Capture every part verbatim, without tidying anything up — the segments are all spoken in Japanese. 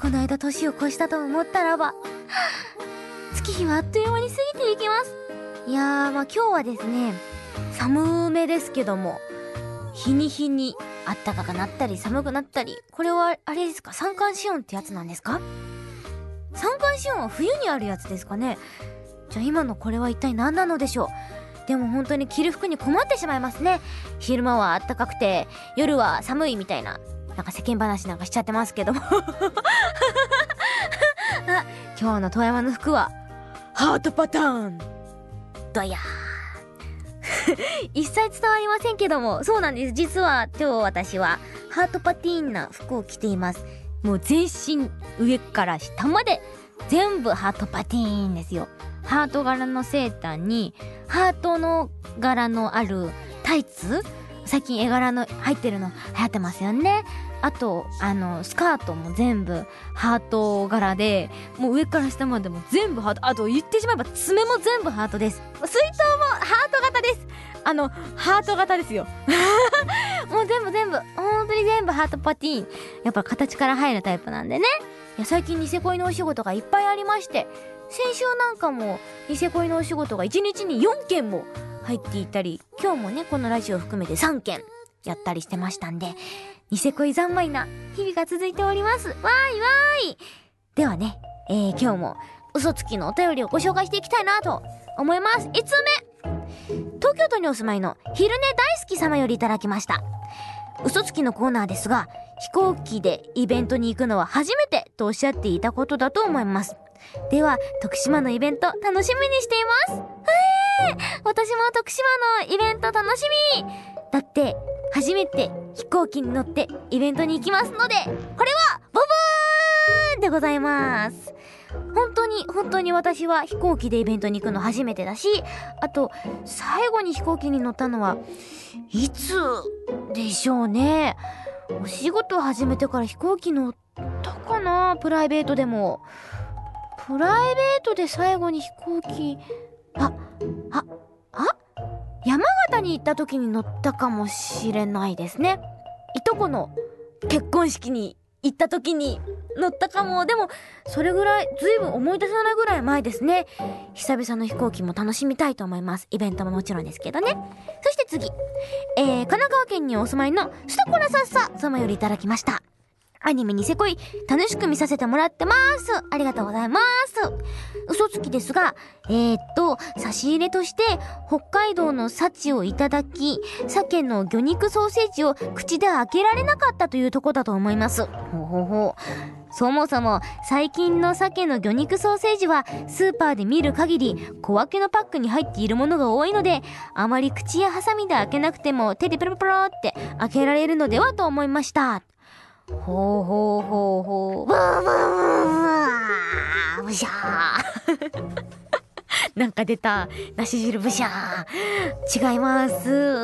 この間年を越したと思ったらば月日はあっという間に過ぎていきます。いやー、まあ今日はですね、寒めですけども、日に日にあったかくなったり寒くなったり、これはあれですか、三寒四温ってやつなんですか？三寒四温は冬にあるやつですかね。じゃあ今のこれは一体何なのでしょう。でも本当に着る服に困ってしまいますね。昼間は暖かくて夜は寒いみたいな、なんか世間話なんかしちゃってますけどもあ、今日の遠山の服はハートパターンどやー一切伝わりませんけども、そうなんです。実は今日私はハートパティーンな服を着ています。もう全身上から下まで全部ハートパティーンですよ。ハート柄のセーターにハートの柄のあるタイツ、最近絵柄の入ってるの流行ってますよね。あとあのスカートも全部ハート柄で、もう上から下までも全部ハート。あと言ってしまえば爪も全部ハートです。水筒もハート型です。あのハート型ですよもう全部全部本当に全部ハートパティーン。やっぱ形から入るタイプなんでね。いや最近ニセ恋のお仕事がいっぱいありまして、先週なんかもニセ恋のお仕事がいちにちによんけんも入っていたり、今日もねこのラジオを含めてさんけんやったりしてましたんで、ニセ恋三昧な日々が続いております。わーいわーい。ではね、えー、今日も嘘つきのお便りをご紹介していきたいなと思います。いつつめ、東京都にお住まいの昼寝大好き様よりいただきました。嘘つきのコーナーですが、飛行機でイベントに行くのは初めてとおっしゃっていたことだと思います。では徳島のイベント楽しみにしています。えー、私も徳島のイベント楽しみだって、初めて飛行機に乗ってイベントに行きますので、これはボブーンでございます。本当に本当に私は飛行機でイベントに行くの初めてだし、あと最後に飛行機に乗ったのはいつでしょうね。お仕事を始めてから飛行機乗ったかな。プライベートでもプライベートで最後に飛行機、あああ山形に行った時に乗ったかもしれないですね。いとこの結婚式に行った時に乗ったかも。でもそれぐらい、ずいぶん思い出さないぐらい前ですね。久々の飛行機も楽しみたいと思います。イベントももちろんですけどね。そして次、えー、神奈川県にお住まいのスタコラサッサ様よりいただきました。アニメニセ恋楽しく見させてもらってます。ありがとうございます。嘘つきですが、えー、っと差し入れとして北海道の幸をいただき、鮭の魚肉ソーセージを口で開けられなかったというとこだと思います。ほうほうほう。そもそも最近の鮭の魚肉ソーセージはスーパーで見る限り小分けのパックに入っているものが多いので、あまり口やハサミで開けなくても手でプロプロって開けられるのではと思いました。ほうほうほうほう、ブーブーブシャーなんか出た、だし汁ブシャー。違います。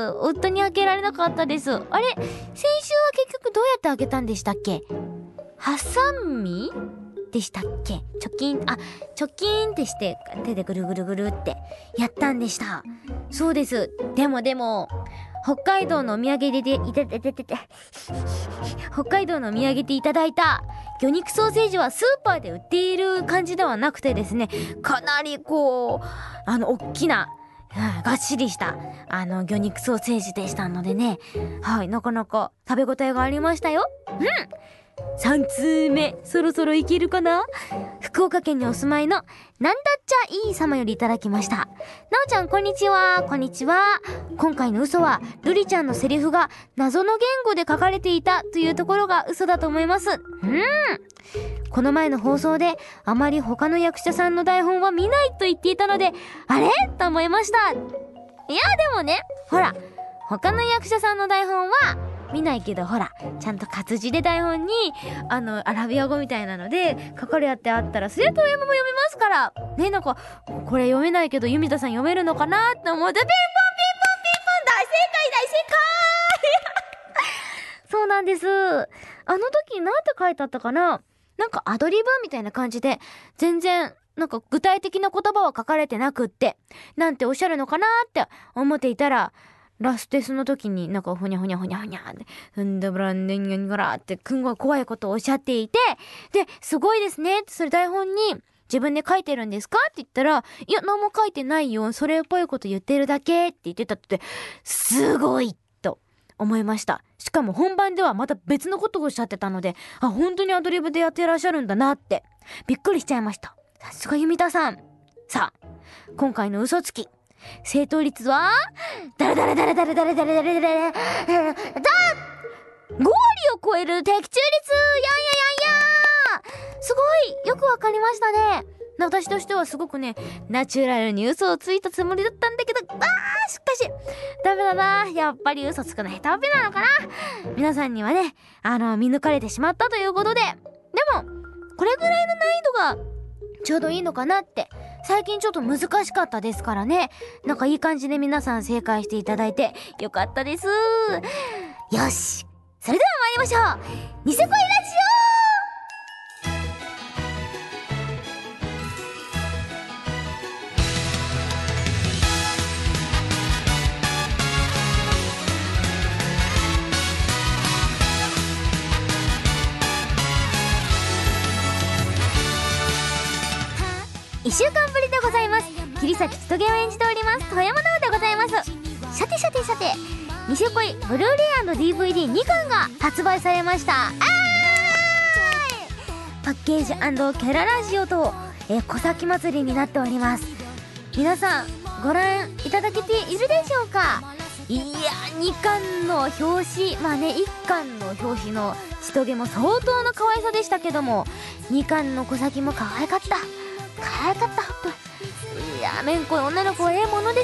夫に開けられなかったです。あれ、先週は結局どうやって開けたんでしたっけ？ハサミでしたっけ？チョキン、あ、チョキンってして手でぐるぐるぐるってやったんでした。そうです。でもでも北海道のお土産ででいたてててて北海道のお土産でいただいた魚肉ソーセージはスーパーで売っている感じではなくてですね、かなりこうあの大きな、うん、がっしりしたあの魚肉ソーセージでしたのでね、はい、なかなか食べ応えがありましたよ。うん。さんつうめ、そろそろいけるかな。福岡県にお住まいのなんだっちゃいい様よりいただきました。なおちゃんこんにちは。こんにちは。今回の嘘はルリちゃんのセリフが謎の言語で書かれていたというところが嘘だと思います。うん。この前の放送であまり他の役者さんの台本は見ないと言っていたので、あれと思いました。いやでもね、ほら他の役者さんの台本は見ないけど、ほらちゃんと活字で台本にあのアラビア語みたいなので書かれてあったら、それと読むも読みますからね。なんかこれ読めないけど弓田さん読めるのかなって思って、ピンポンピンポンピンポン、大正解大正解そうなんです。あの時なんて書いてあったかな。なんかアドリブみたいな感じで、全然なんか具体的な言葉は書かれてなくって、なんておっしゃるのかなって思っていたら、 ラステスの時になんかふにゃふにゃふにゃふにゃってふんだぶらんねんげんがらってくんごい怖いことをおっしゃっていて、で、すごいですねって、それ台本に自分で書いてるんですかって言ったら、いや、何も書いてないよ、それっぽいこと言ってるだけって言ってたって、すごいと思いました。しかも本番ではまた別のことをおっしゃってたので、あ、本当にアドリブでやってらっしゃるんだなってびっくりしちゃいました。さすが弓田さん。さあ、今回の嘘つき正答率はだれだれだれだれだれだれだれだれだご割を超える的中率。やんややんや、すごいよくわかりましたね。私としてはすごくね、ナチュラルに嘘をついたつもりだったんだけど、あーしかしダメだな、やっぱり嘘つくの下手っぴなのかな。皆さんにはね、あの見抜かれてしまったということで、でもこれぐらいの難易度がちょうどいいのかなって。最近ちょっと難しかったですからね。なんかいい感じで皆さん正解していただいてよかったです。よし、それでは参りましょう。ニセ恋ラジオ。いっしゅうかんぶりでございます。桐崎千棘を演じております遠山奈緒でございます。さてさてさて、ニセ恋ブルーレイ&ディーブイディーに 巻が発売されました。あーい、パッケージ&キャララジオと、えー、小崎祭りになっております。皆さんご覧いただけているでしょうか。いや、にかんの表紙、まあね、いっかんの表紙の千棘も相当の可愛さでしたけども、にかんの小崎も可愛かった、可愛かった。いや、めんこい女の子はええものです。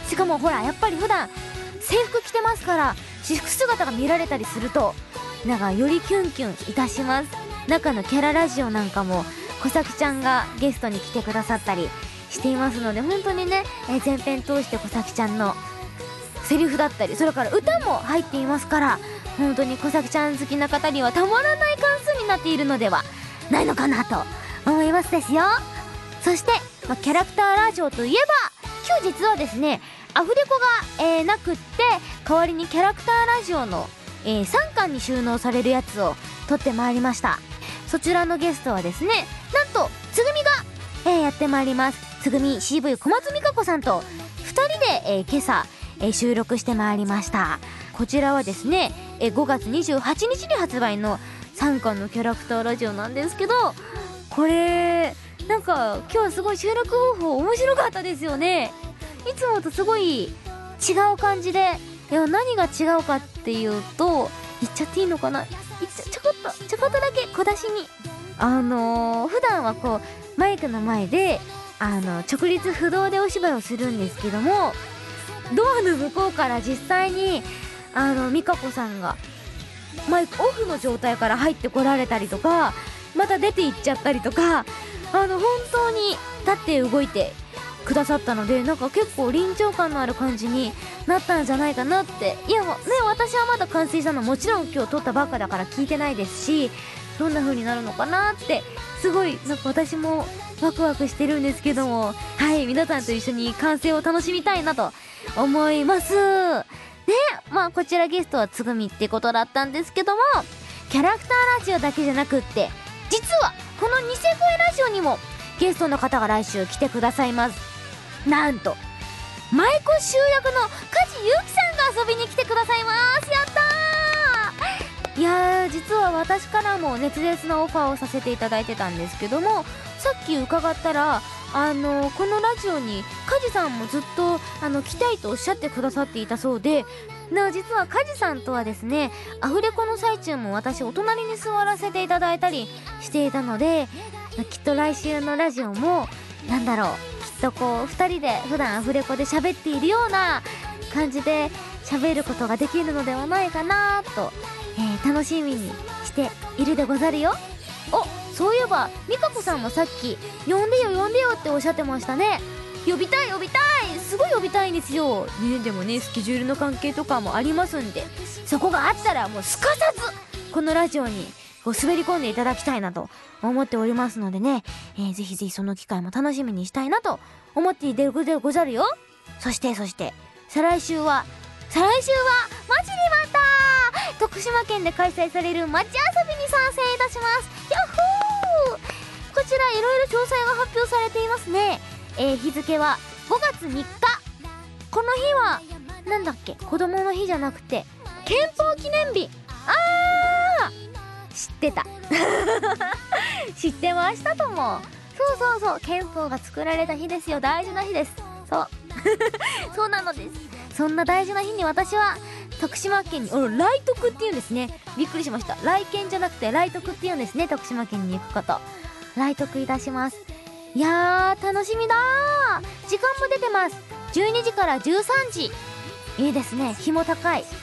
しかもほら、やっぱり普段制服着てますから、私服姿が見られたりするとなんかよりキュンキュンいたします。中のキャララジオなんかも小崎ちゃんがゲストに来てくださったりしていますので、本当にね、えー、前編通して小崎ちゃんのセリフだったり、それから歌も入っていますから、本当に小崎ちゃん好きな方にはたまらない関数になっているのではないのかなと思いますですよ。そして、まあ、キャラクターラジオといえば、今日実はですね、アフレコが、えー、なくって、代わりにキャラクターラジオの、えー、さんかんに収納されるやつを撮ってまいりました。そちらのゲストはですね、なんとつぐみが、えー、やってまいります。つぐみ シーブイ 小松美香子さんとふたりで、えー、今朝、えー、収録してまいりました。こちらはですね、えー、ごがつにじゅうはちにちに発売のさんかんのキャラクターラジオなんですけど、これなんか今日はすごい収録方法面白かったですよね。いつもとすごい違う感じで、いや、何が違うかっていうと、言っちゃっていいのかな、言っちゃちょこっとちょこっとだけ小出しに、あのー、普段はこうマイクの前であの直立不動でお芝居をするんですけども、ドアの向こうから実際にあの美香子さんがマイクオフの状態から入ってこられたりとか、また出て行っちゃったりとか、あの本当に立って動いてくださったので、なんか結構臨場感のある感じになったんじゃないかなって。いやね、私はまだ完成したのもちろん今日撮ったばっかだから聞いてないですし、どんな風になるのかなってすごいなんか私もワクワクしてるんですけども、はい、皆さんと一緒に完成を楽しみたいなと思いますね。まあこちらゲストはつぐみってことだったんですけども、キャラクターラジオだけじゃなくって、実はこのニセ恋ラジオにもゲストの方が来週来てくださいます。なんと舞妓集役の梶裕貴さんが遊びに来てくださいます。やったー。いやー、実は私からも熱烈なオファーをさせていただいてたんですけども、さっき伺ったら、あのこのラジオに梶さんもずっとあの来たいとおっしゃってくださっていたそうで、な実は梶さんとはですね、アフレコの最中も私お隣に座らせていただいたりしていたので、きっと来週のラジオもなんだろう、きっとこうふたりで普段アフレコで喋っているような感じで喋ることができるのではないかなと、えー、楽しみにしているでござるよ。お、そういえば美香子さんもさっき呼んでよ呼んでよっておっしゃってましたね。呼びたい呼びたい、すごい呼びたいんですよね。でもね、スケジュールの関係とかもありますんで、そこがあったらもうすかさずこのラジオにこう滑り込んでいただきたいなと思っておりますのでね、えー、ぜひぜひその機会も楽しみにしたいなと思っているでござるよ。そしてそして再来週は再来週は待ちに待った徳島県で開催される街遊びに参戦いたします。ヤッホー。こちらいろいろ詳細が発表されていますね。えー、日付はごがつみっか。この日はなんだっけ、子供の日じゃなくて憲法記念日。あー、知ってた知ってましたとも。そうそうそう、憲法が作られた日ですよ。大事な日です。そうそうなのです。そんな大事な日に私は徳島県に、お来徳っていうんですね。びっくりしました。来県じゃなくて来徳っていうんですね。徳島県に行くこと、来徳いたします。いやー楽しみだー。時間も出てます。じゅうにじからじゅうさんじ。いいですね、日も高い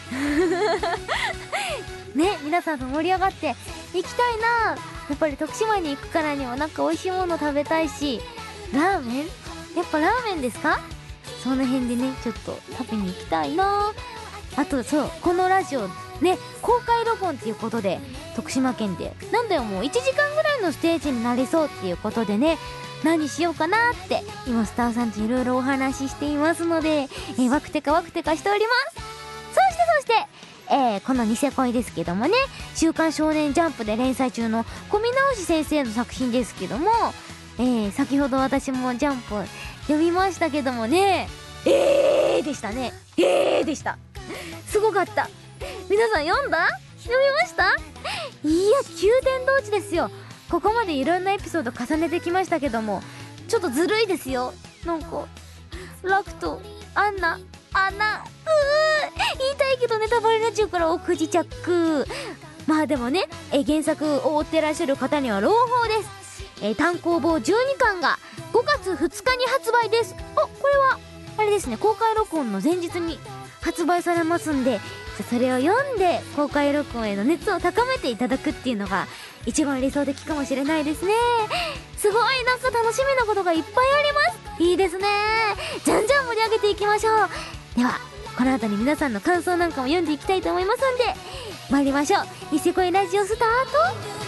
ね、皆さんと盛り上がって行きたいな。やっぱり徳島に行くからにはなんか美味しいもの食べたいし、ラーメン、やっぱラーメンですか。その辺でねちょっと食べに行きたいな。あとそう、このラジオね公開録音っていうことで徳島県でなんだよ、もういちじかんぐらいのステージになりそうっていうことでね、何しようかなって今スターさんといろいろお話ししていますので、えー、ワクテカワクテカしております。そしてそしてえー、このニセ恋ですけどもね、週刊少年ジャンプで連載中の小見直し先生の作品ですけども、えー、先ほど私もジャンプ読みましたけどもね、えーでしたね。えーでした。すごかった。皆さん読んだ？読みました？いや、宮殿同地ですよ。ここまでいろんなエピソード重ねてきましたけども、ちょっとずるいですよ。なんかラクト、アンナ、アナ、うー言いたいけどネタバレになっちゃうからおくじ着。まあでもね、え原作を追ってらっしゃる方には朗報です。え単行本じゅうにかんがごがつふつかに発売です。あ、これはあれですね、公開録音の前日に発売されますんで、それを読んで公開録音への熱を高めていただくっていうのが一番理想的かもしれないですね。すごいなんか楽しみなことがいっぱいあります。いいですね。じゃんじゃん盛り上げていきましょう。ではこの後に皆さんの感想なんかも読んでいきたいと思いますんで、参りましょう。ニセ恋ラジオスタート。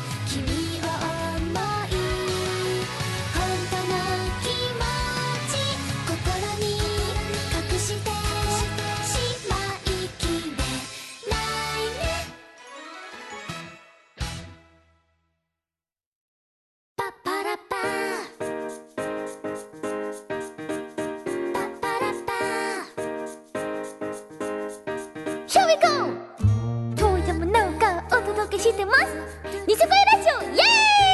してます。ニセ恋ラジオイエーイ。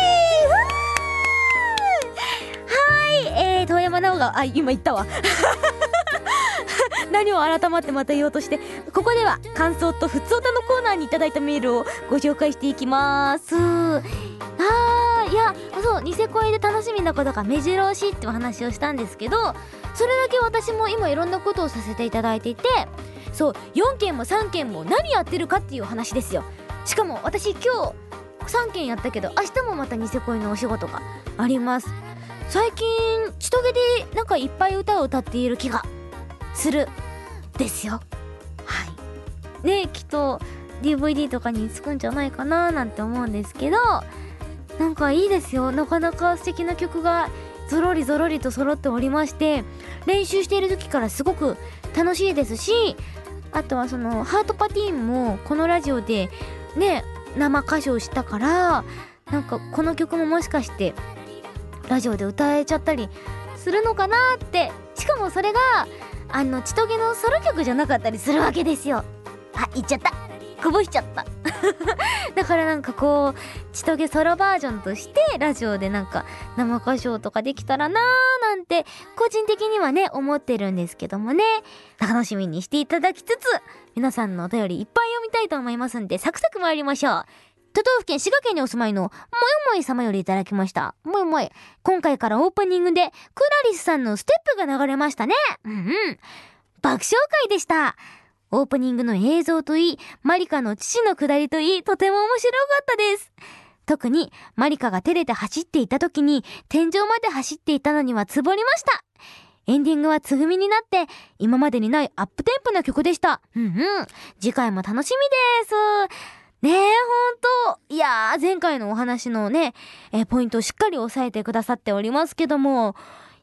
はい、えー、遠山奈緒があ今言ったわ何を改まってまた言おうとして。ここでは感想とふつおたのコーナーにいただいたメールをご紹介していきます。あー、いやそう、ニセ恋で楽しみなことが目白押しってお話をしたんですけど、それだけ私も今いろんなことをさせていただいていて、そうよんけんもさんけんも何やってるかっていう話ですよ。しかも私今日さんけんやったけど、明日もまたニセ恋のお仕事があります。最近千棘でなんかいっぱい歌を歌っている気がするですよ。はいね、きっと ディーブイディー とかにつくんじゃないかななんて思うんですけど、なんかいいですよ。なかなか素敵な曲がゾロリゾロリと揃っておりまして、練習している時からすごく楽しいですし、あとはそのハートパティーンもこのラジオでね生歌唱したから、なんかこの曲ももしかしてラジオで歌えちゃったりするのかなって。しかもそれがあの千棘のソロ曲じゃなかったりするわけですよ。あ、言っちゃった、こぼしちゃっただからなんかこう千棘ソロバージョンとしてラジオでなんか生歌唱とかできたらなーなんて個人的にはね思ってるんですけどもね、楽しみにしていただきつつ皆さんのお便りいっぱい読みたいと思いますんで、サクサク参りましょう。都道府県滋賀県にお住まいのもよもい様よりいただきました。もよもい、今回からオープニングでクラリスさんのステップが流れましたね。うんうん、爆笑会でした。オープニングの映像といい、マリカの父のくだりといい、とても面白かったです。特にマリカが照れて走っていた時に天井まで走っていたのにはつぼりました。エンディングはつぐみになって今までにないアップテンポな曲でした。うんうん、次回も楽しみですね。えほんと、いやー前回のお話のね、えー、ポイントをしっかり押さえてくださっておりますけども、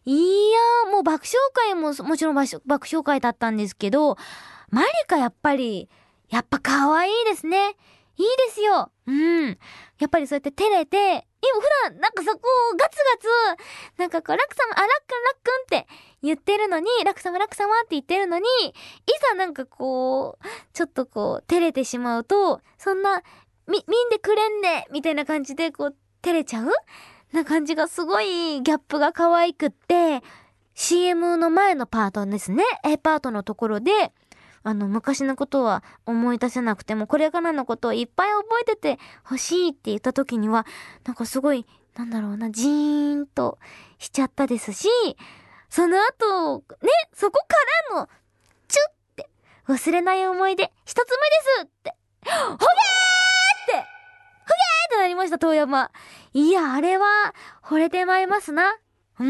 いやー、もう爆笑会ももちろん爆爆笑会だったんですけど、マリカやっぱり、やっぱ可愛いですね。いいですよ。うん。やっぱりそうやって照れて、今普段なんかそこをガツガツ、なんかこう、ラク様、あ、ラックンラックンって言ってるのに、ラク様ラク様って言ってるのに、いざなんかこう、ちょっとこう、照れてしまうと、そんな、み、見んでくれんねみたいな感じでこう、照れちゃうな感じがすごいギャップが可愛くって、シーエム の前のパートですね。A パートのところで、あの、昔のことは思い出せなくても、これからのことをいっぱい覚えててほしいって言った時には、なんかすごい、なんだろうな、ジーンとしちゃったですし、その後、ね、そこからの、チュッって、忘れない思い出、一つ目ですって、ほげーって、ほげーってなりました、遠山。いや、あれは、惚れてまいりますな。うん、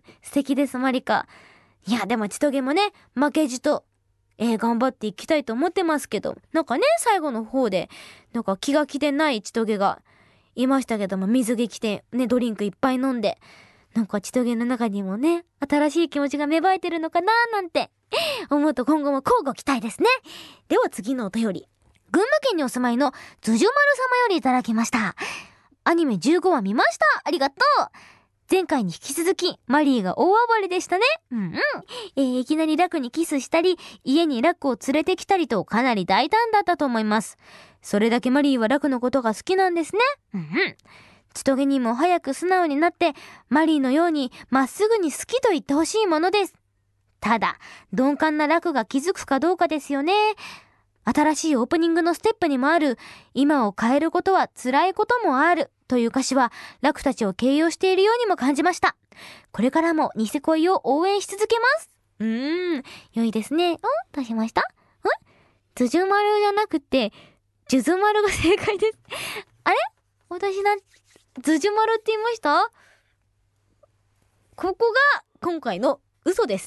素敵です、マリカ。いや、でも、ちとげもね、負けじと、えー、頑張っていきたいと思ってますけど、なんかね、最後の方で、なんか気が気でないちとげがいましたけども、水着着て、ね、ドリンクいっぱい飲んで、なんかちとげの中にもね、新しい気持ちが芽生えてるのかなーなんて、思うと今後も交互期待ですね。では次のお便り。群馬県にお住まいのズジュマル様よりいただきました。アニメじゅうごわ見ました。ありがとう。前回に引き続き、マリーが大暴れでしたね。うんうん。えー、いきなりラクにキスしたり、家にラクを連れてきたりとかなり大胆だったと思います。それだけマリーはラクのことが好きなんですね。うんうん。ちとげにも早く素直になって、マリーのようにまっすぐに好きと言ってほしいものです。ただ、鈍感なラクが気づくかどうかですよね。新しいオープニングのステップにもある、今を変えることは辛いこともある。という歌詞は、ラクたちを形容しているようにも感じました。これからもニセ恋を応援し続けます。うーん、良いですね。んどうしましたんズジュマルじゃなくて、ジュズマルが正解です。あれ私な、ズジュマルって言いました？ここが今回の嘘です。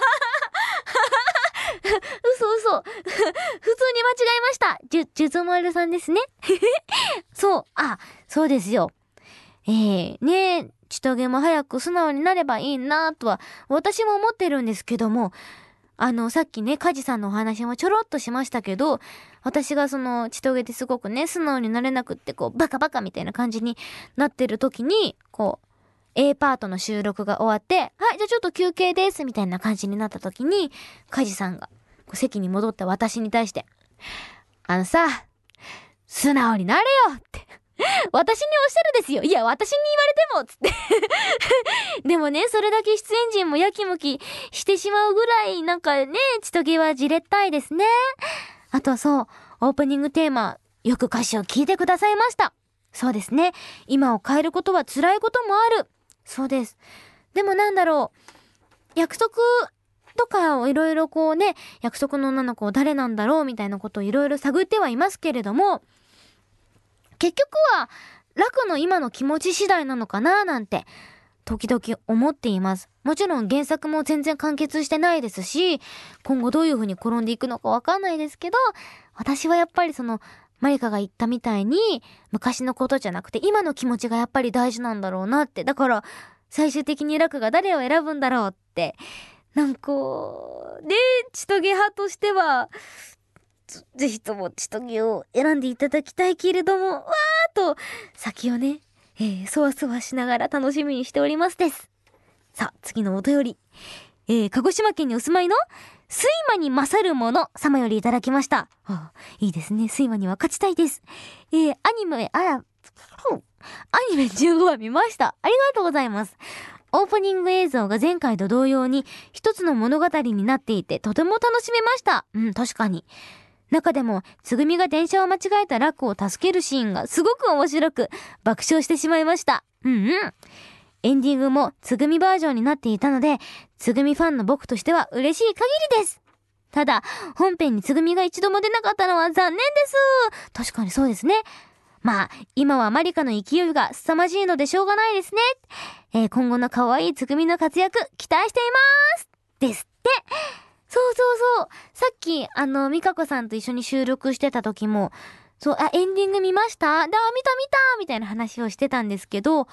嘘嘘。普通に間違えました。ジュ、ジュズマルさんですね。そう、あ、そうですよ。えー、ねえ、ちとげも早く素直になればいいなとは、私も思ってるんですけども、あの、さっきね、カジさんのお話もちょろっとしましたけど、私がその、ちとげですごくね、素直になれなくって、こう、バカバカみたいな感じになってる時に、こう、A パートの収録が終わって、はい、じゃあちょっと休憩です、みたいな感じになった時に、カジさんが、席に戻った私に対して、あのさ、素直になれよって、私におっしゃるですよ。いや、私に言われても、つって。でもね、それだけ出演陣もやきもきしてしまうぐらい、なんかね、ちとげはじれったいですね。あとそう、オープニングテーマ、よく歌詞を聞いてくださいました。そうですね。今を変えることは辛いこともある。そうです。でもなんだろう。約束とかをいろいろこうね、約束の女の子誰なんだろうみたいなことをいろいろ探ってはいますけれども、結局はラクの今の気持ち次第なのかななんて時々思っています。もちろん原作も全然完結してないですし、今後どういう風に転んでいくのかわかんないですけど、私はやっぱりそのマリカが言ったみたいに昔のことじゃなくて今の気持ちがやっぱり大事なんだろうなって。だから最終的にラクが誰を選ぶんだろうって、なんかね、ちとげ派としてはぜひともちとげを選んでいただきたいけれども、わーと先をね、えー、そわそわしながら楽しみにしておりますです。さあ、次のお便り。えー、鹿児島県にお住まいの睡魔に勝るもの様よりいただきました。はあ、いいですね。睡魔には勝ちたいです。えー、アニメ、あら、アニメじゅうごわ見ました。ありがとうございます。オープニング映像が前回と同様に一つの物語になっていてとても楽しめました。うん、確かに。中でも、つぐみが電車を間違えたラクを助けるシーンがすごく面白く爆笑してしまいました。うんうん。エンディングもつぐみバージョンになっていたので、つぐみファンの僕としては嬉しい限りです。ただ、本編につぐみが一度も出なかったのは残念です。確かにそうですね。まあ、今はマリカの勢いが凄まじいのでしょうがないですね。えー、今後の可愛いつぐみの活躍、期待しています。ですって。そうそうそう。さっき、あの、ミカコさんと一緒に収録してた時も、そう、あ、エンディング見ました？で、あ、見た見たみたいな話をしてたんですけど、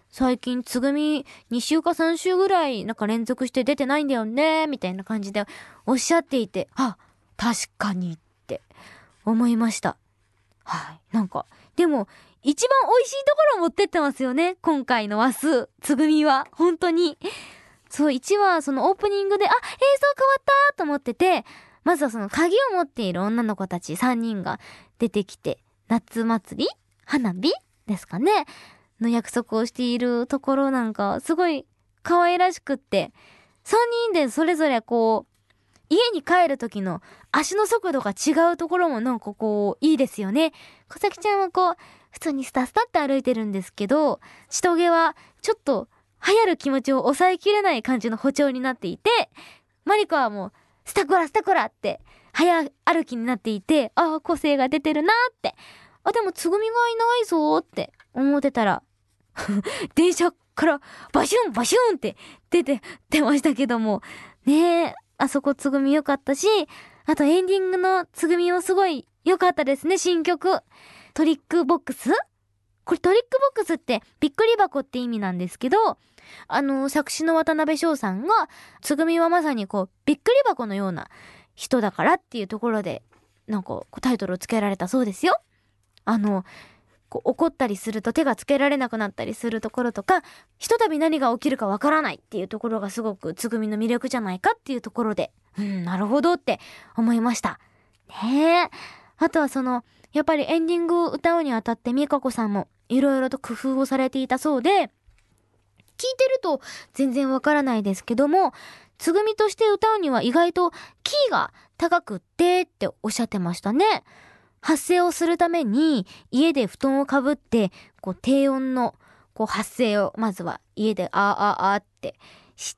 最近つぐみに週かさん週ぐらいなんか連続して出てないんだよねみたいな感じでおっしゃっていて、あ、確かにって思いました。はい。なんかでも一番美味しいところを持ってってますよね、今回の話数つぐみは。本当にそう、いちわそのオープニングであ、映像変わったと思ってて、まずはその鍵を持っている女の子たちさんにんが出てきて、夏祭り花火ですかねの約束をしているところなんかすごい可愛らしくって、さんにんでそれぞれこう家に帰る時の足の速度が違うところもなんかこういいですよね。小崎ちゃんはこう普通にスタスタって歩いてるんですけど、しとげはちょっと流行る気持ちを抑えきれない感じの歩調になっていて、マリコはもうスタコラスタコラって早歩きになっていて、ああ個性が出てるなって、あでもつぐみがいないぞって思ってたら電車からバシュンバシュンって出て出ましたけどもねえ、あそこつぐみ良かったし、あとエンディングのつぐみもすごい良かったですね。新曲トリックボックス、これトリックボックスってびっくり箱って意味なんですけど、あの作詞の渡辺翔さんがつぐみはまさにこうびっくり箱のような人だからっていうところでなんかタイトルをつけられたそうですよ。あのこう怒ったりすると手がつけられなくなったりするところとか、ひとたび何が起きるかわからないっていうところがすごくつぐみの魅力じゃないかっていうところで、うんなるほどって思いましたね。えあとはそのやっぱりエンディングを歌うにあたって美香子さんもいろいろと工夫をされていたそうで、聞いてると全然わからないですけども、つぐみとして歌うには意外とキーが高くってっておっしゃってましたね。発声をするために家で布団をかぶってこう低音のこう発声をまずは家であーあーあーってして、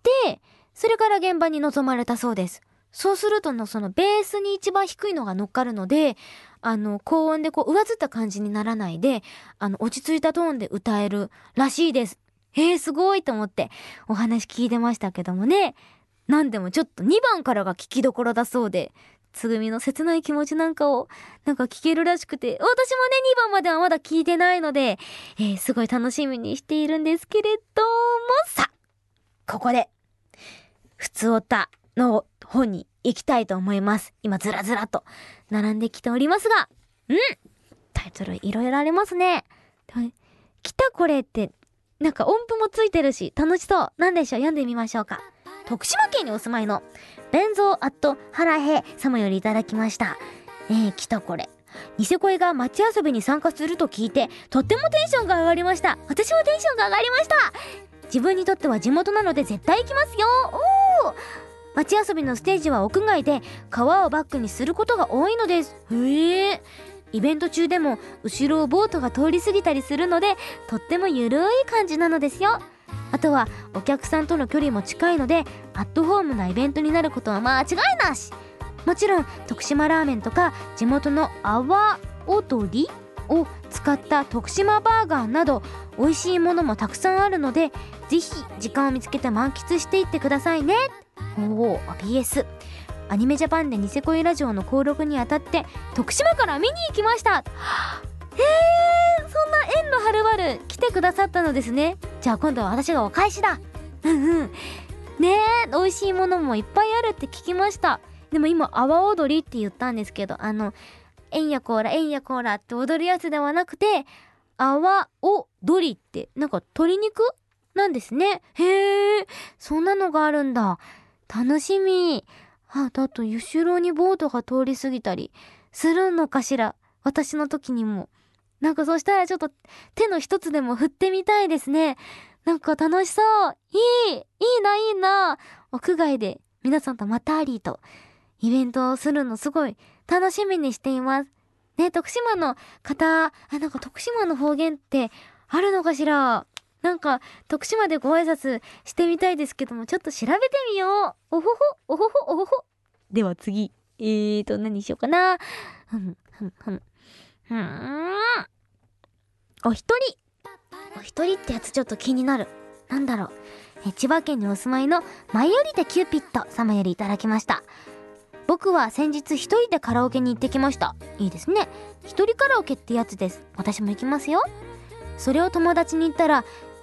それから現場に臨まれたそうです。そうするとのそのベースに一番低いのが乗っかるので、あの高音でこう上ずった感じにならないで、あの落ち着いたトーンで歌えるらしいです。へーすごいと思ってお話聞いてましたけどもね。なんでもちょっとにばんからが聞きどころだそうで、つぐみの切ない気持ちなんかをなんか聞けるらしくて、私もねにばんまではまだ聞いてないので、えー、すごい楽しみにしているんですけれども、さここでふつおたの方に行きたいと思います。今ずらずらと並んできておりますが、うんタイトルいろいろありますね。来たこれってなんか音符もついてるし楽しそう。なんでしょう、読んでみましょうか。徳島県にお住まいのベンゾーアットハラヘ様よりいただきました。えー、来たこれ。ニセ恋が街遊びに参加すると聞いてとってもテンションが上がりました。私もテンションが上がりました。自分にとっては地元なので絶対行きますよ。おー、街遊びのステージは屋外で川をバックにすることが多いのです。へえ。イベント中でも後ろをボートが通り過ぎたりするのでとってもゆるい感じなのですよ。あとはお客さんとの距離も近いのでアットホームなイベントになることは間違いなし。もちろん徳島ラーメンとか地元の阿波踊りを使った徳島バーガーなど美味しいものもたくさんあるので、ぜひ時間を見つけて満喫していってくださいね。おお ピーエス アニメジャパンでニセ恋ラジオの登録にあたって徳島から見に行きました。へえ、そんな縁のはるばる来てくださったのですね。じゃあ今度は私がお返しだ。うんうんねえ、美味しいものもいっぱいあるって聞きました。でも今阿波踊りって言ったんですけど、あのえんやこーらえんやこーらって踊るやつではなくて、阿波踊りってなんか鶏肉なんですね。へえ、そんなのがあるんだ。楽しみ。あ、だと後ろにボートが通り過ぎたりするのかしら、私の時にも。なんかそしたらちょっと手の一つでも振ってみたいですね。なんか楽しそう。いいいいないいな。屋外で皆さんとまたりとイベントをするのすごい楽しみにしていますね。徳島の方、あ、なんか徳島の方言ってあるのかしら。なんか徳島でご挨拶してみたいですけども、ちょっと調べてみよう。おほほおほほおほほ。では次、えーと何にしようかな。ふんふんふんふーん。お一人お一人ってやつちょっと気になる。なんだろう。え千葉県にお住まいの舞い降りてキューピット様よりいただきました。僕は先日一人でカラオケに行ってきました。いいですね。一人カラオケってやつです。私も行きますよ。それを友達に言ったら、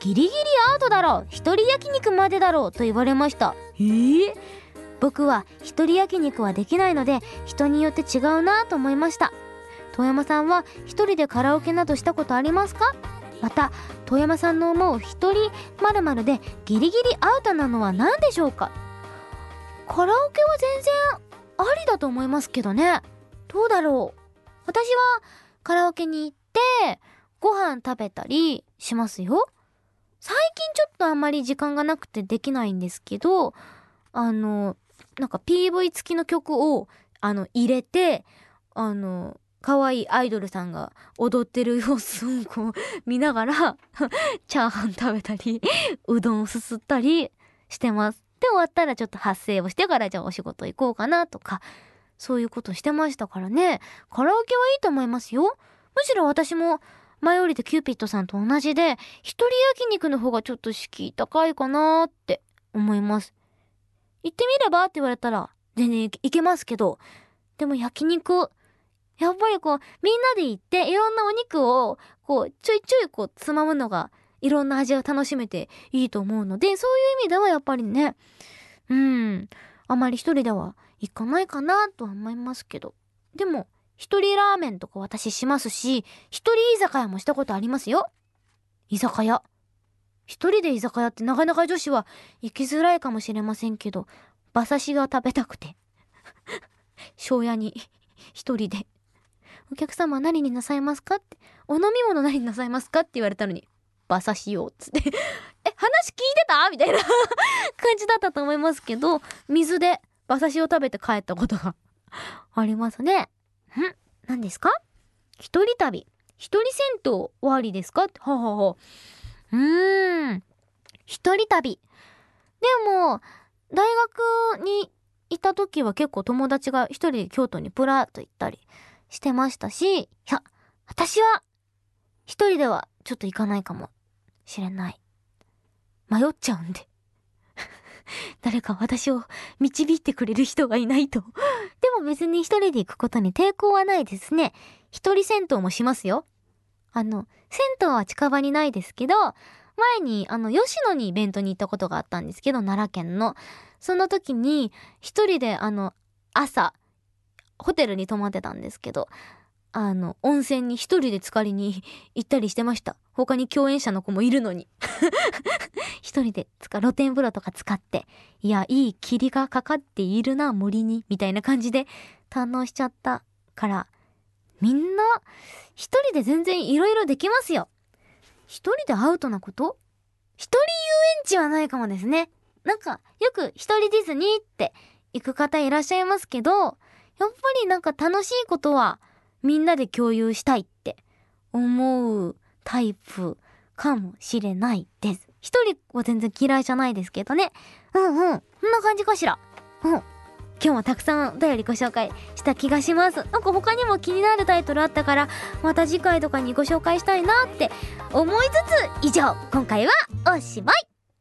ギリギリアウトだろう、一人焼肉までだろうと言われました。えー、僕は一人焼肉はできないので人によって違うなと思いました。遠山さんは一人でカラオケなどしたことありますか？また遠山さんの思う一人〇〇でギリギリアウトなのは何でしょうか？カラオケは全然ありだと思いますけどね。どうだろう。私はカラオケに行ってご飯食べたりしますよ。最近ちょっとあんまり時間がなくてできないんですけど、あのなんか ピーブイ 付きの曲をあの入れて、あの可愛いアイドルさんが踊ってる様子をこう見ながらチャーハン食べたりうどんをすすったりしてます。で終わったらちょっと発声をしてからじゃあお仕事行こうかなとか、そういうことしてましたからね。カラオケはいいと思いますよ。むしろ私も前降りてキューピッドさんと同じで一人焼肉の方がちょっと敷居高いかなって思います。行ってみればって言われたら全然行けますけど、でも焼肉やっぱりこうみんなで行っていろんなお肉をこうちょいちょいこうつまむのがいろんな味を楽しめていいと思うので、そういう意味ではやっぱりね、うんあまり一人では行かないかなとは思いますけど、でも一人ラーメンとか私しますし、一人居酒屋もしたことありますよ。居酒屋一人で居酒屋ってなかなか女子は行きづらいかもしれませんけど、馬刺しが食べたくて庄屋に一人でお客様何になさいますかって、お飲み物何になさいますかって言われたのに馬刺しよっつってえ話聞いてたみたいな感じだったと思いますけど、水で馬刺しを食べて帰ったことがありますね。ん何ですか？一人旅一人銭湯はありですかって。はははうーん一人旅でも大学にいた時は結構友達が一人で京都にプラーっと行ったりしてましたし、いや私は一人ではちょっと行かないかもしれない。迷っちゃうんで誰か私を導いてくれる人がいないとでも別に一人で行くことに抵抗はないですね。一人銭湯もしますよ。あの銭湯は近場にないですけど、前にあの吉野にイベントに行ったことがあったんですけど、奈良県のその時に一人であの朝ホテルに泊まってたんですけど、あの温泉に一人で浸かりに行ったりしてました。他に共演者の子もいるのに一人でつか露天風呂とか使って、いやいい霧がかかっているな森にみたいな感じで堪能しちゃったから、みんな一人で全然いろいろできますよ。一人でアウトなこと、一人遊園地はないかもですね。なんかよく一人ディズニーって行く方いらっしゃいますけど、やっぱりなんか楽しいことはみんなで共有したいって思うタイプかもしれないです。一人は全然嫌いじゃないですけどね。うんうん。そんな感じかしら。うん。今日もたくさんお便りご紹介した気がします。なんか他にも気になるタイトルあったから、また次回とかにご紹介したいなって思いつつ、以上、今回はおしまい。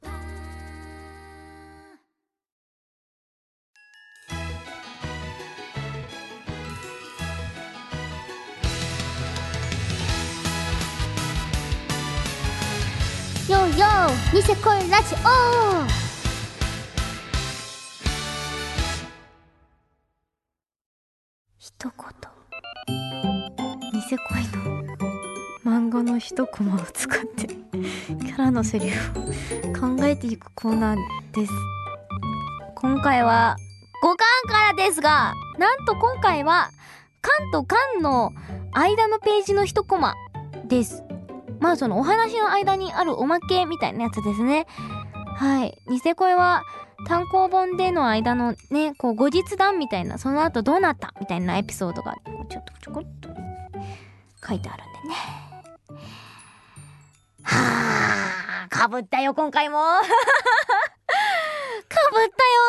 よーよーニセコイラジオ、一言ニセコイの漫画の一コマを使ってキャラのセリフを考えていくコーナーです。今回はごかんからですが、なんと今回は巻と巻の間のページの一コマです。まあそのお話の間にあるおまけみたいなやつですね。はい。ニセ恋は単行本での間のね、こう後日談みたいな、その後どうなったみたいなエピソードがちょっとちょこっと書いてあるんでね。はあ、かぶったよ今回もかぶったよ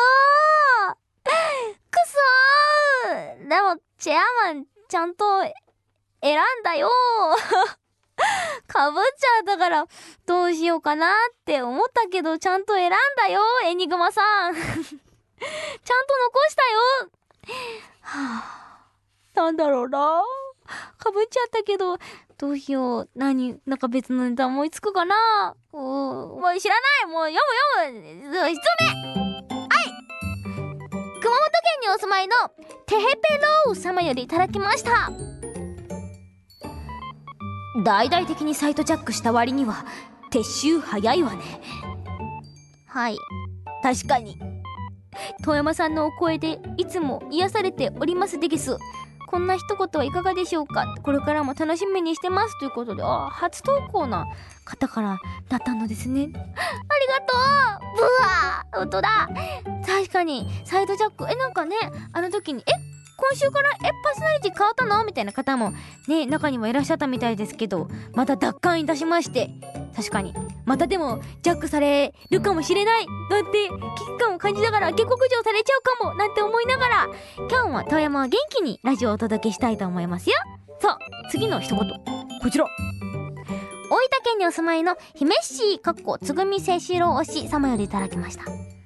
くそー。でもチェアマンちゃんと選んだよかぶっちゃったからどうしようかなって思ったけど、ちゃんと選んだよエニグマさんちゃんと残したよ。はあ、なんだろうな、かぶっちゃったけどどうしよう。何なんか別のネタ思いつくかな。うーもう知らない。もう読む読む。ひとつめ、はい、熊本県にお住まいのテヘペロー様よりいただきました。大々的にサイトジャックした割には撤収早いわね。はい、確かに遠山さんのお声でいつも癒されておりますでげす。こんな一言はいかがでしょうか。これからも楽しみにしてますということで、あ、初投稿な方からだったのですね。ありがとう。ブワー、本当だ。確かにサイドジャック、えなんかね、あの時にえ今週からえパーソナリティ変わったのみたいな方もね、中にもいらっしゃったみたいですけど、また奪還いたしまして、確かにまたでもジャックされるかもしれないなんて危機感を感じながら、下克上されちゃうかもなんて思いながら、今日も遠山は元気にラジオをお届けしたいと思いますよ。さあ次の一言、こちら。大分県にお住まいの姫っしーかっこつぐみせしろ推し様よりいただきました。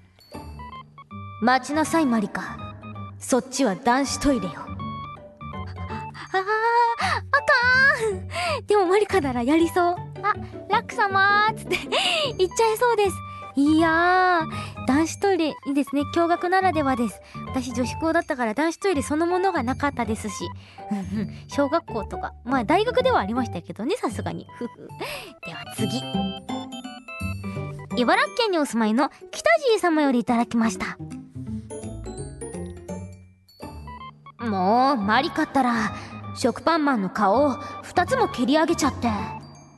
待ちなさいマリカ、そっちは男子トイレよ。ああ、あかん。でもマリカならやりそう。あ、ラック様ーつって言っちゃいそうです。いやー、男子トイレいいですね。共学ならではです。私女子校だったから男子トイレそのものがなかったですし、小学校とかまあ大学ではありましたけどね、さすがに。では次、茨城県にお住まいの北地様よりいただきました。もうマリカったら食パンマンの顔をふたつも蹴り上げちゃって。はいはい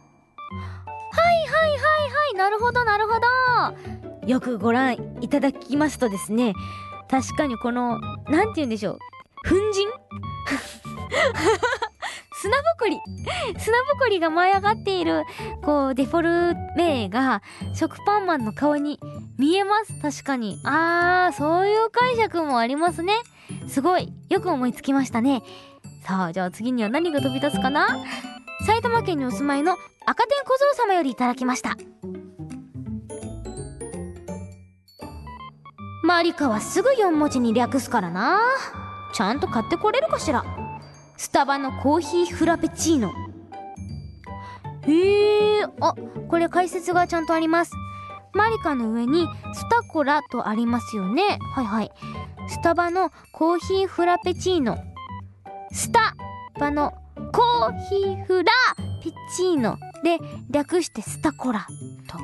はいはい、なるほどなるほど。よくご覧いただきますとですね、確かにこのなんて言うんでしょう、粉塵砂ぼこり砂ぼこりが舞い上がっているこうデフォルメが食パンマンの顔に見えます。確かに、あー、そういう解釈もありますね。すごいよく思いつきましたね。さあじゃあ次には何が飛び立つかな。埼玉県にお住まいの赤天小僧様よりいただきました。マリカはすぐよん文字に略すからな。ちゃんと買ってこれるかしら。スタバのコーヒーフラペチーノ。へえ、あ、これ解説がちゃんとあります。マリカの上にスタコラとありますよね。はいはい、スタバのコーヒーフラペチーノ、スタバのコーヒーフラペチーノで略してスタコラと。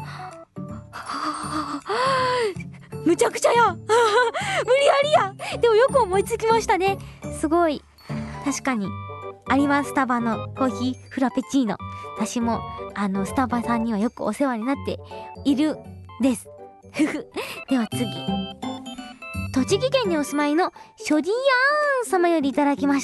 むちゃくちゃや無理やりや。でもよく思いつきましたね。すごい。確かにあります、スタバのコーヒーフラペチーノ。私もあのスタバさんにはよくお世話になっているですでは次、栃木県にお住まいのショディヤーン様よりいただきました。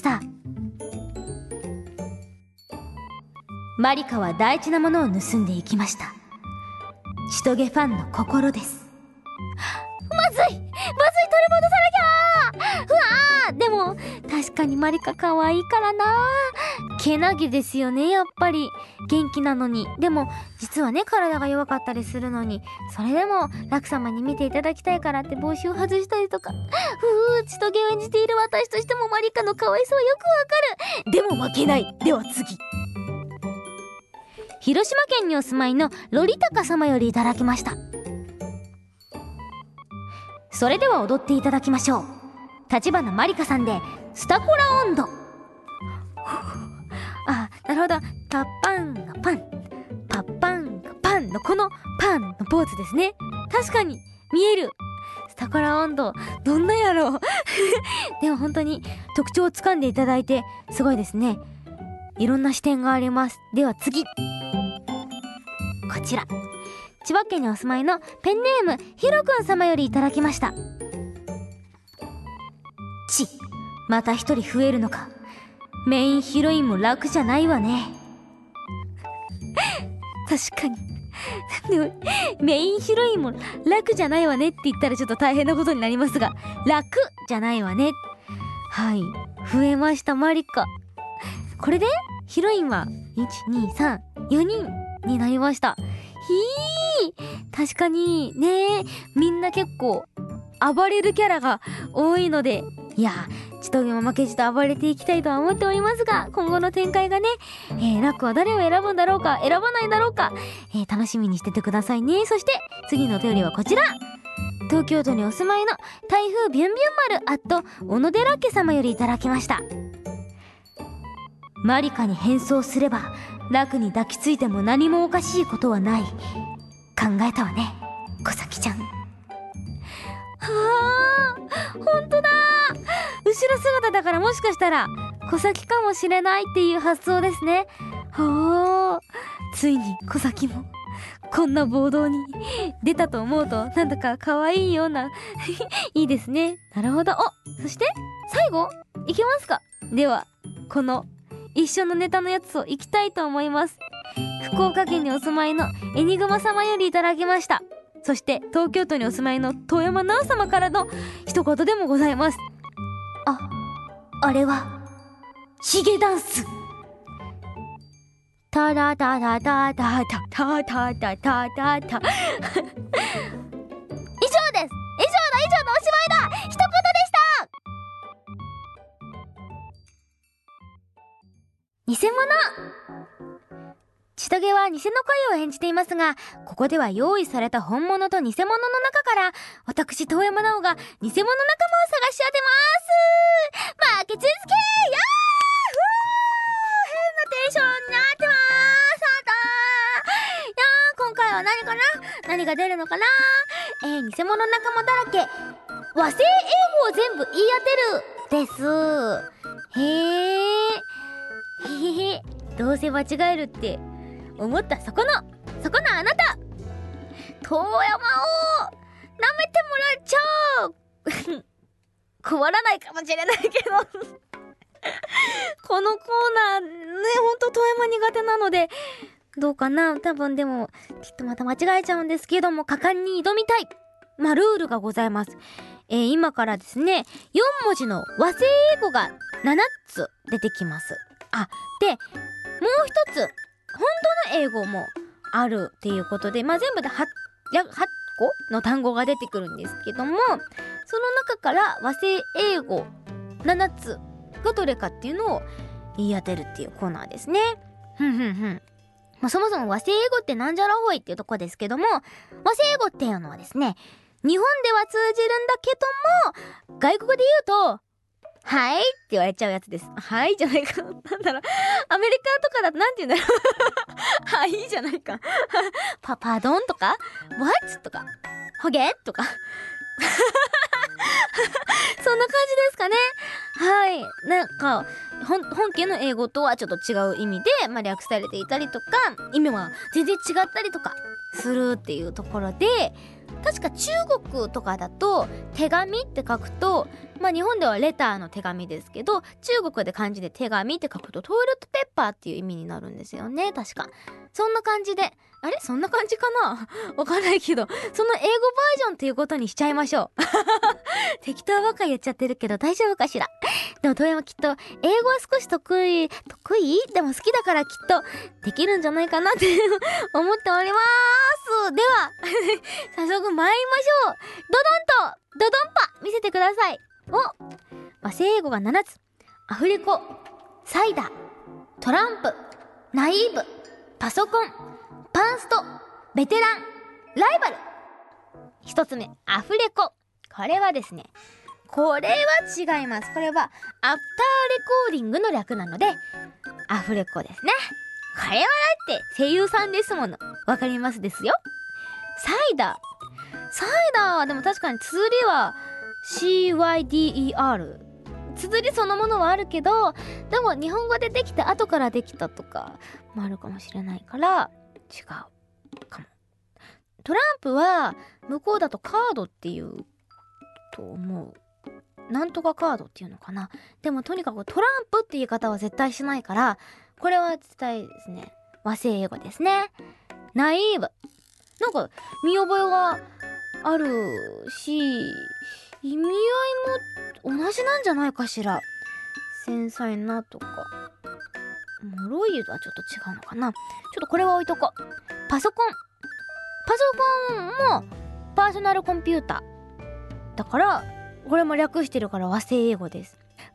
マリカは大事なものを盗んでいきました。チトゲファンの心です。まずいまずい、取り戻さなきゃ。うわー、でも確かにマリカ可愛いからな。けなげですよね、やっぱり。元気なのに。でも実はね、体が弱かったりするのに、それでもラク様に見ていただきたいからって帽子を外したりとか。ふう、チトゲを演じている私としてもマリカの可愛さはよくわかる。でも負けない。では次、広島県にお住まいのロリタカ様よりいただきました。それでは踊っていただきましょう。橘マリカさんでスタコラ温度。あ、なるほど。パッパンがパン、パッパンがパンのこのパンのポーズですね。確かに見える。スタコラ温度どんなやろうでも本当に特徴をつかんでいただいてすごいですね。いろんな視点があります。では次、こちら、千葉県にお住まいのペンネームひろくん様よりいただきました。ち、また一人増えるのか。メインヒロインも楽じゃないわね確かにでもメインヒロインも楽じゃないわねって言ったらちょっと大変なことになりますが、楽じゃないわね。はい、増えましたマリカ。これでヒロインはいち、に、さん、よにんになりました。ひー、確かにね、みんな結構暴れるキャラが多いので、いやちとげも負けじと暴れていきたいとは思っておりますが、今後の展開がね、えー、ラックは誰を選ぶんだろうか、選ばないだろうか、えー、楽しみにしててくださいね。そして次のお便りはこちら。東京都にお住まいの台風ビュンビュン丸アット小野寺家様よりいただきました。マリカに変装すれば楽に抱きついても何もおかしいことはない。考えたわね、小崎ちゃん。はあ、ほんとだ。後ろ姿だからもしかしたら小崎かもしれないっていう発想ですね。はあ、ついに小崎もこんな暴動に出たと思うとなんだか可愛いようないいですね。なるほど。お、そして最後いけますか。ではこの一緒のネタのやつをいきたいと思います。福岡県にお住まいのエニグマ様よりいただきました。そして東京都にお住まいの遠山奈緒様からの一言でもございます。あ、あれはヒゲダンス。タラタラタタタタタタタタタ以上です。以上だ、以上のおしまいだ。一言でした。偽物。千棘は偽の声を演じていますが、ここでは用意された本物と偽物の中から私遠山奈緒が偽物仲間を探し当てます。負け続け、やーふー、変なテンションになってまーす。いやー、今回は何かな、何が出るのかな。えー、偽物仲間だらけ、和製英語を全部言い当てるです。へーへへへ、どうせ間違えるって思ったそこのそこのあなた、遠山を舐めてもらっちゃう困らないかもしれないけどこのコーナーね、ほんと遠山苦手なのでどうかな。多分でもきっとまた間違えちゃうんですけども、果敢に挑みたい、まあルールがございます。えー、今からですねよんもじの和製英語がななつ出てきます。あ、でもう一つ本当の英語もあるっていうことで、まあ全部で はち, はち個の単語が出てくるんですけども、その中から和製英語ななつがどれかっていうのを言い当てるっていうコーナーですね。ふんふんふん。まあ、そもそも和製英語ってなんじゃらほいっていうとこですけども、和製英語っていうのはですね、日本では通じるんだけども外国で言うとはいって言われちゃうやつです。はいじゃないか。なんだろう。アメリカとかだとなんて言うんだろう。はいじゃないか。パパドンとか What? とかホゲとかそんな感じですかね。はい。なんか本, 本家の英語とはちょっと違う意味で、まあ、略されていたりとか意味は全然違ったりとかするっていうところで、確か中国とかだと手紙って書くと、まあ日本ではレターの手紙ですけど、中国で漢字で手紙って書くとトイレットペッパーっていう意味になるんですよね。確かそんな感じで、あれそんな感じかなわかんないけど、その英語バージョンっていうことにしちゃいましょう適当ばっか言っちゃってるけど大丈夫かしら。でも遠山きっと英語は少し得意得意でも好きだからきっとできるんじゃないかなって思っております。では早速参りましょう。ドドンとドドンパ見せてください。お、和製英語がななつ。アフレコ、サイダー、トランプ、ナイーブ、パソコン、パンスト、ベテラン、ライバル。一つ目、アフレコ。これはですね、これは違います。これはアフターレコーディングの略なのでアフレコですね。これはだって声優さんですもの。わかりますですよ。サイダー。サイダーはでも確かに綴りは シーワイディーイーアール。綴りそのものはあるけど、でも日本語でできて後からできたとかもあるかもしれないから違うかも。トランプは向こうだとカードっていうと思う。なんとかカードっていうのかな。でもとにかくトランプって言い方は絶対しないから、これは絶対ですね和製英語ですね。ナイーブ、なんか見覚えがあるし意味合いも同じなんじゃないかしら。繊細なとか脆いとはちょっと違うのかな。ちょっとこれは置いとこう。パソコン。パソコンもパーソナルコンピューターだから、これも略してるから和製英語です。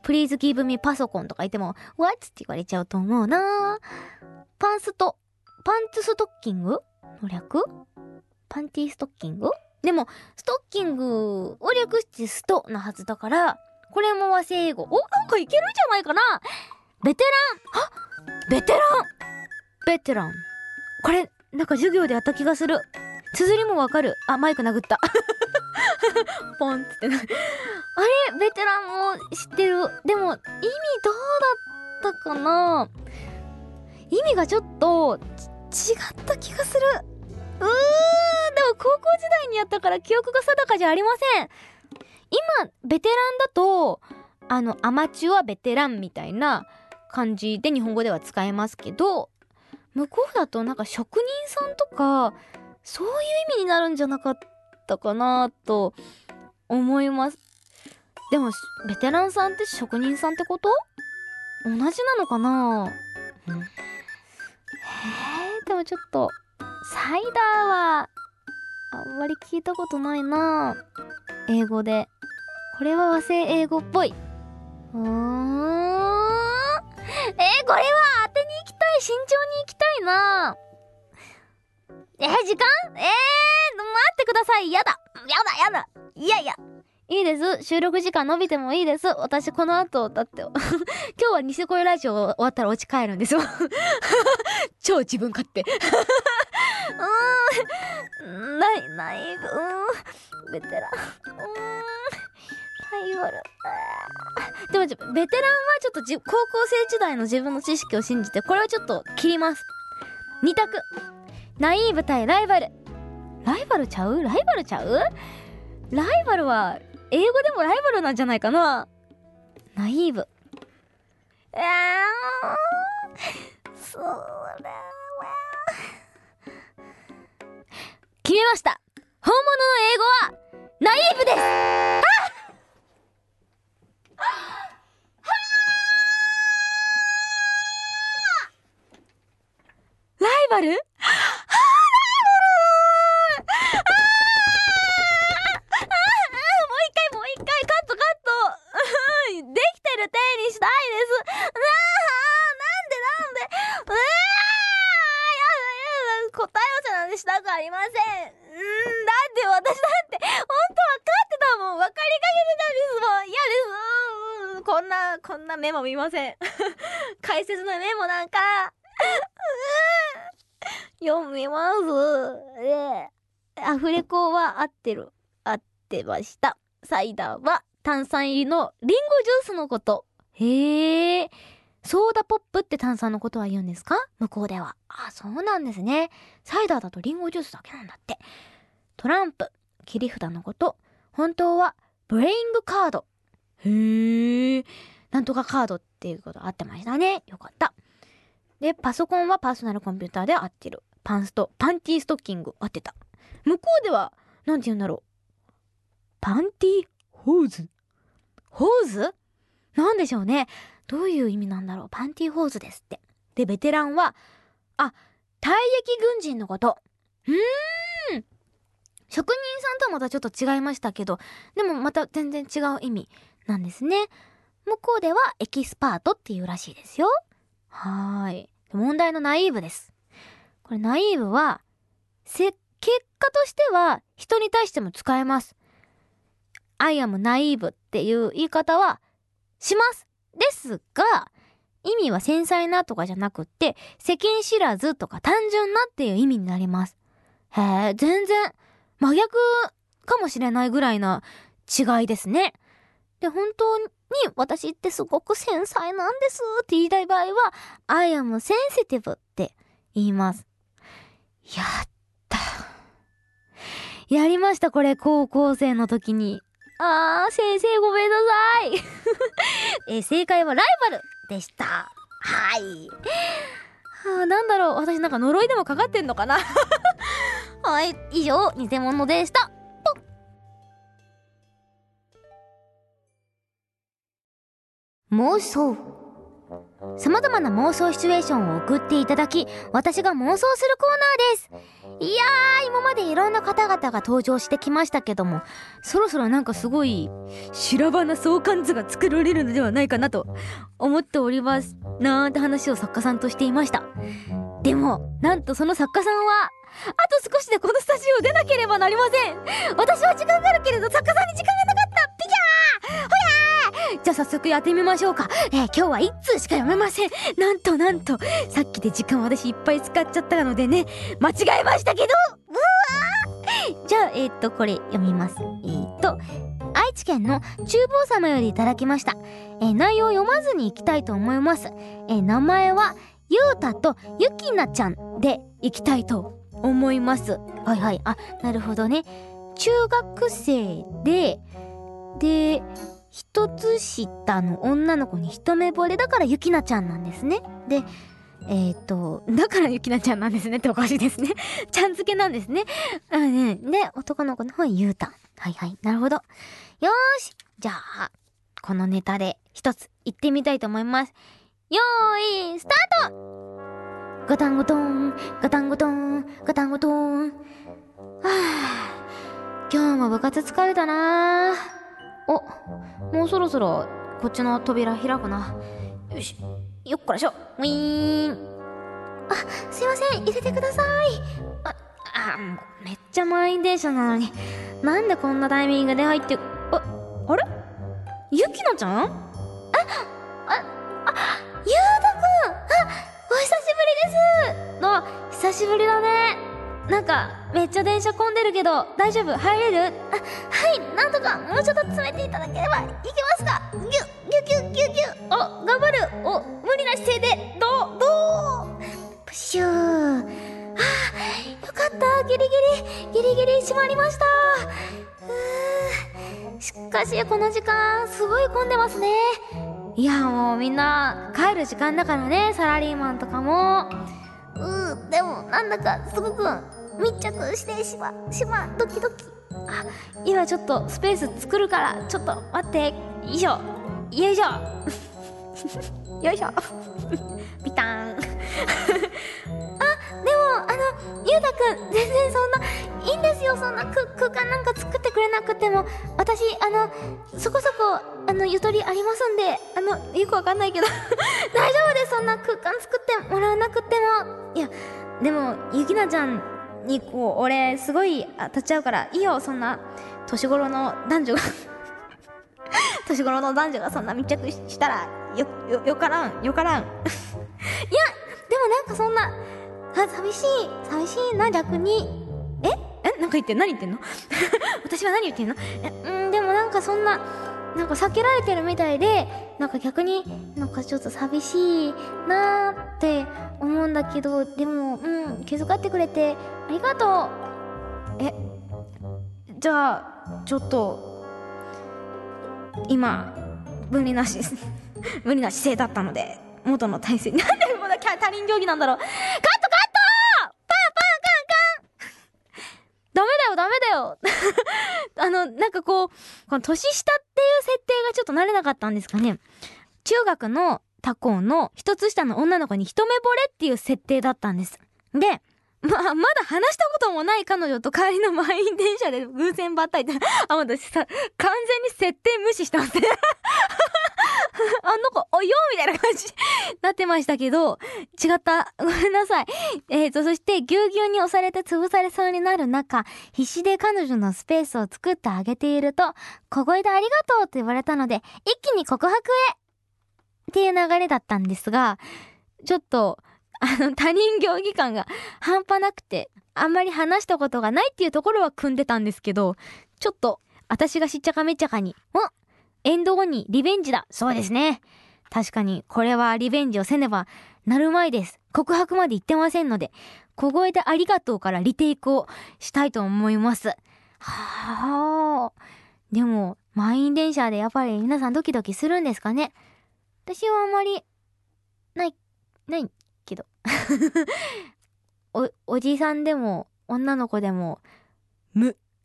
Please give me パソコンとか言っても What? って言われちゃうと思うな。パンスト、パンツストッキングの略？パンティストッキング？でも、ストッキングを略してストなはずだから、これも和製英語。お、なんかいけるんじゃないかな。ベテラン。あ、ベテラン。ベテラン。これ、なんか授業でやった気がする。綴りもわかる。あ、マイク殴った。ポンってな。あれ、ベテランも知ってる。でも、意味どうだったかな。意味がちょっと、ち違った気がする。うーん、でも高校時代にやったから記憶が定かじゃありません。今、ベテランだと、あの、アマチュアベテランみたいな感じで日本語では使えますけど、向こうだとなんか職人さんとか、そういう意味になるんじゃなかったかなと思います。でも、ベテランさんって職人さんってこと？同じなのかな？うん、へえ、でもちょっと、サイダーは、あんまり聞いたことないな。英語で。これは和製英語っぽい。うーん。えー、これは当てに行きたい。慎重に行きたいな。えー、時間？えー、待ってください。やだ。やだ、やだ。いやいや。いいです。収録時間伸びてもいいです。私この後、だって、今日はニセ恋ラジオ終わったら落ち帰るんですよ。超自分勝手。うーん。ない、ない、うーん。ベテラン。うーん。ライバル。でも、ベテランはちょっとじ高校生時代の自分の知識を信じて、これはちょっと切ります。二択。ナイーブ対ライバル。ライバルちゃう？ライバルちゃう？ライバルは、英語でもライバルなんじゃないかな。ナイーブ。えー、それは。決めました。本物の英語は、ナイーブです。あライバル？はぁ、ライバル！したくありません。うーん、だって私だって本当は勝ってたもん。分かりかけてたんですもん。嫌です。うーん、こんなこんなメモ見ません。解説のメモなんか読みます。えー、アフレコは合ってる。合ってました。サイダーは炭酸入りのリンゴジュースのこと。へえ。ソーダポップって炭酸のことは言うんですか？向こうでは。あ、そうなんですね。サイダーだとリンゴジュースだけなんだって。トランプ、切り札のこと。本当はプレイングカード。へえ。なんとかカードっていうこと合ってましたね。よかった。で、パソコンはパーソナルコンピューターで合ってる。パンスト、パンティーストッキング合ってた。向こうでは、なんて言うんだろう。パンティーホーズ。ホーズ？なんでしょうね。どういう意味なんだろう。パンティーホーズですって。で、ベテランは、あ、退役軍人のこと。うーん。職人さんとはまたちょっと違いましたけど、でもまた全然違う意味なんですね。向こうではエキスパートっていうらしいですよ。はーい。問題のナイーブです。これナイーブは、せ、結果としては人に対しても使えます。I am naive っていう言い方はします。ですが、意味は繊細なとかじゃなくって、世間知らずとか単純なっていう意味になります。へえ、全然真逆かもしれないぐらいな違いですね。で、本当に私ってすごく繊細なんですって言いたい場合は、I am sensitive って言います。やった。やりました、これ、高校生の時に。あー、先生ごめんなさい。えー、正解はライバルでした。はい。はあ、なんだろう、私なんか呪いでもかかってんのかな。はい、以上、偽物でした。妄想。 様々な妄想シチュエーションを送っていただき、私が妄想するコーナーです。いやー、今までいろんな方々が登場してきましたけども、そろそろなんかすごい修羅場な相関図が作られるのではないかなと思っておりますなーって話を作家さんとしていました。でもなんとその作家さんはあと少しでこのスタジオを出なければなりません。私は時間があるけれど作家さんに時間がなかった。ピキャーほやー。じゃあ早速やってみましょうか。えー、今日は一通しか読めません。なんとなんとさっきで時間私いっぱい使っちゃったのでね、間違えましたけど、うわー。じゃあえー、っとこれ読みます。えー、っと愛知県の厨房様よりいただきました。えー、内容を読まずにいきたいと思います。えー、名前はゆうたとゆきなちゃんでいきたいと思います。はいはい。あ、なるほどね。中学生で、で、一つ下の女の子に一目惚れだからゆきなちゃんなんですね。で、えっと、だからゆきなちゃんなんですねっておかしいですね。ちゃん付けなんですね。うんね。で、男の子の方ゆうた。はいはい。なるほど。よーし。じゃあ、このネタで一つ言ってみたいと思います。よーい、スタート。ガタンゴトン、ガタンゴトン、ガタンゴトン。はぁ、今日も部活疲れたな。お、もうそろそろこっちの扉開くな。よし、よっこらしょ。ウィーン。あ、すいません、入れてください。あ、あ、もうめっちゃ満員電車なのに、なんでこんなタイミングで入って、あ、あれ？ゆきなちゃん？あ、あ、あ、ゆうたくん！あ、お久しぶりです。あ、久しぶりだね。なんかめっちゃ電車混んでるけど大丈夫？入れる？あ、はい、なんとかもうちょっと詰めていただければいけますか？ギュッギュギュッギュッギュッ。お、頑張る。お、無理な姿勢でどうどうプシュー。あ、よかった。ギリギリギリギリ閉まりました。うー、しかしこの時間すごい混んでますね。いや、もうみんな帰る時間だからね、サラリーマンとかも。うー、でもなんだかすごく密着してしましまドキドキ。あ、今ちょっとスペース作るからちょっと待って。よいしょよいしょよいしょピターンあ、でもあのゆうたくん全然そんないいんですよ。そんなく空間なんか作ってくれなくても私あのそこそこあのゆとりありますんで、あのよくわかんないけど大丈夫です。そんな空間作ってもらわなくても。いやでもゆきなちゃんにこう俺すごい当たっちゃうからいいよ。そんな年頃の男女が年頃の男女がそんな密着したらよよよからんよからんいやでもなんかそんなあ寂しい寂しいな逆に。ええなんか言ってん何言ってんの私は何言ってんの。え、うん、でもなんかそんななんか避けられてるみたいで、なんか逆になんかちょっと寂しいなーって思うんだけど、でもうん気遣ってくれてありがとう。え、じゃあちょっと今無理なし無理な姿勢だったので元の体勢なんでこんな他人行儀なんだろう。カットカットパンパンカンカンダメだよダメだよあのなんかこうこの年下っていう設定がちょっと慣れなかったんですかね。中学の他校の一つ下の女の子に一目惚れっていう設定だったんです。でまあ、まだ話したこともない彼女と帰りの満員電車で偶然ばったりって、あ、私さ、完全に設定無視してますね。あの子、およみたいな感じになってましたけど、違った。ごめんなさい。えーと、そして、ぎゅうぎゅうに押されて潰されそうになる中、必死で彼女のスペースを作ってあげていると、小声でありがとうと言われたので、一気に告白へっていう流れだったんですが、ちょっと、あの他人行儀感が半端なくてあんまり話したことがないっていうところは組んでたんですけど、ちょっと私がしっちゃかめっちゃかにおエンド後にリベンジだ。そうですね、確かにこれはリベンジをせねばなるまいです。告白まで言ってませんので小声でありがとうからリテイクをしたいと思います。はあ、でも満員電車でやっぱり皆さんドキドキするんですかね。私はあんまりないないけどお, おじさんでも女の子でも無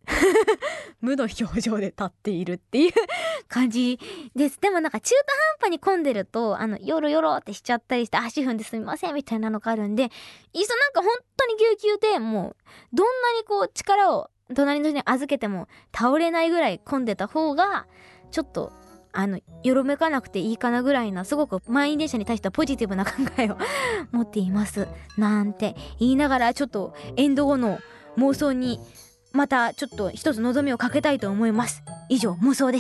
無の表情で立っているっていう感じです。でもなんか中途半端に混んでると、あの、ヨロヨロってしちゃったりして、足踏んですみませんみたいなのがあるんで、いっそなんか本当にぎゅうぎゅうで、もう、どんなにこう力を隣の人に預けても倒れないぐらい混んでた方が、ちょっと、あの、よろめかなくていいかなぐらいな、すごく満員電車に対してはポジティブな考えを持っています。なんて言いながら、ちょっとエンド後の妄想に、またちょっと一つ望みをかけたいと思います。以上、妄想でした。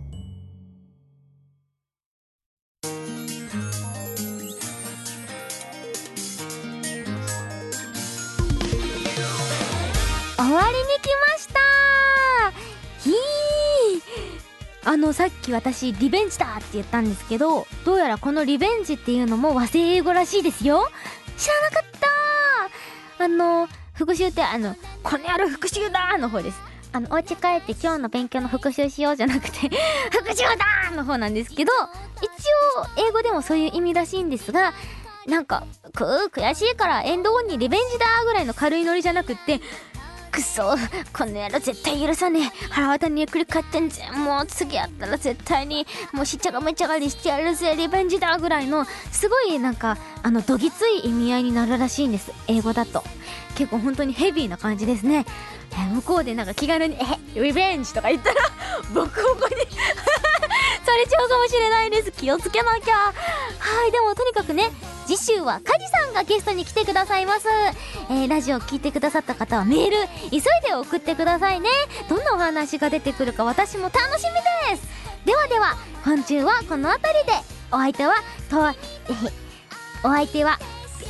終わりに来ましたー。ひー。あの、さっき私リベンジだって言ったんですけど、どうやらこのリベンジっていうのも和製英語らしいですよ。知らなかったー。あの、復習ってあの、この野郎復習だーの方です。あの、お家帰って今日の勉強の復習しようじゃなくて復習だーの方なんですけど、一応英語でもそういう意味らしいんですが、なんか、くー悔しいからエンドオンにリベンジだーぐらいの軽いノリじゃなくって、くそこの野郎絶対許さねえ、腹渡にゆっくり勝ってんぜ、もう次やったら絶対にもうしっちゃがめっちゃがりしてやるぜ、リベンジだぐらいのすごいなんかあのどぎつい意味合いになるらしいんです。英語だと結構本当にヘビーな感じですね。え向こうでなんか気軽に「えリベンジ」とか言ったらボコボコにされちゃうかもしれないです。気をつけなきゃ。はい、でもとにかくね、次週はカジさんがゲストに来てくださいます。えー、ラジオ聞いてくださった方はメール急いで送ってくださいね。どんなお話が出てくるか私も楽しみです。ではでは今週はこの辺りで。お相手はとえお相手は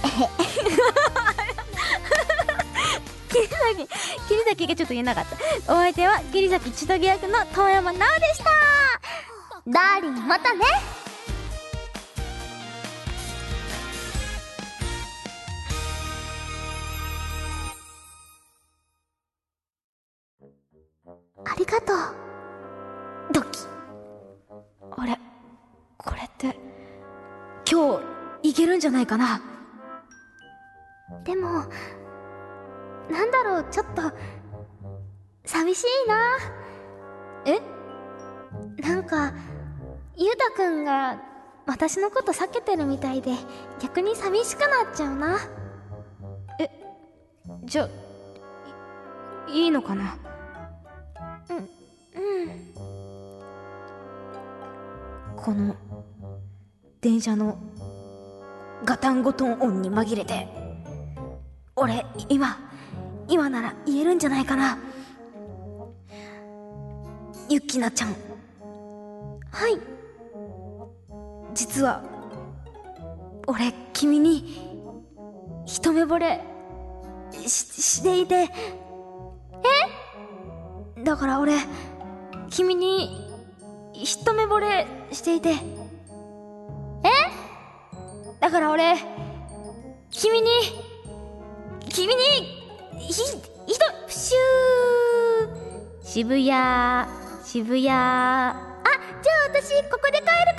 桐崎桐崎がちょっと言えなかった。お相手は桐崎千棘役の遠山奈緒でした。ダーリンまたね。ありがとうドキ。あれこれって今日いけるんじゃないかな。でもなんだろう、ちょっと寂しいな。えなんかゆうたくんが私のこと避けてるみたいで逆に寂しくなっちゃうな。えじゃいいいのかな。うんうんこの電車のガタンゴトン音に紛れて俺今今なら言えるんじゃないかな。ゆっきなちゃん、はい、実は俺君に一目惚れ し, していて。えだから俺君に一目惚れしていて。えだから俺君に君にひひとシュー渋谷渋谷あじゃあ私ここで帰る